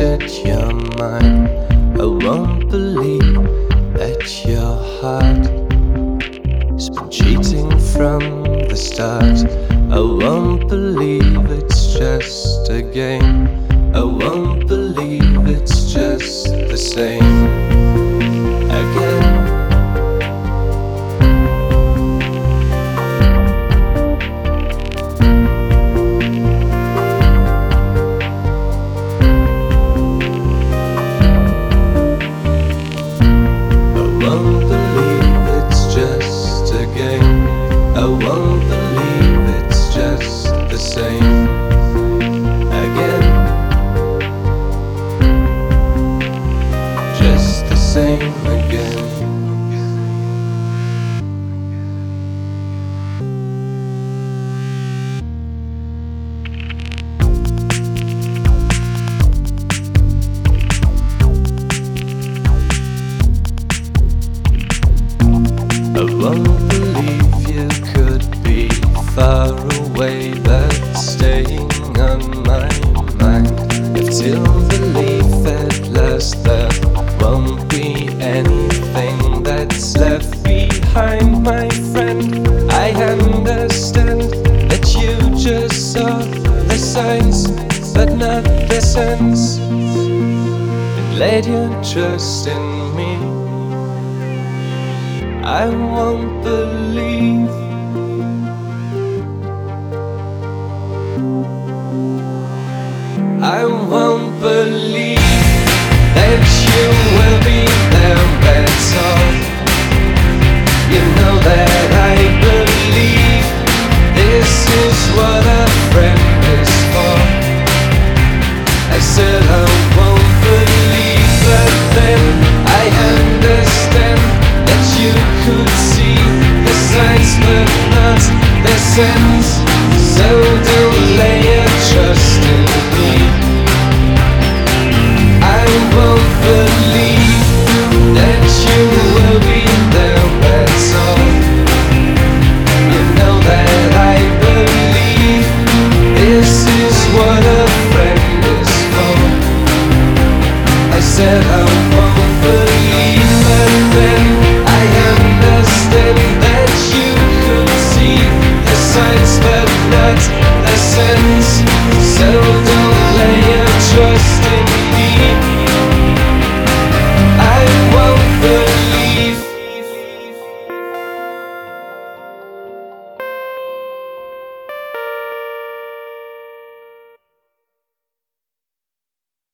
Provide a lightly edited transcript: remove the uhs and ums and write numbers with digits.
cheated your mind. I won't believe that your heart has been cheating from the start. I won't believe it's just a game. I won't believe it's just the same again. I won't believe it's just the same again. Just the same again. I won't believe you could be far away, but staying on my mind. I still believe at last there won't be anything that's left behind, my friend. I understand that you just saw the signs, but not the sense, and laid your trust in me. I won't believe. I won't believe that you will be there, that's all. You know that I believe this is what a friend is for. I said I won't believe, but then I understand that you could see the signs but not the sense.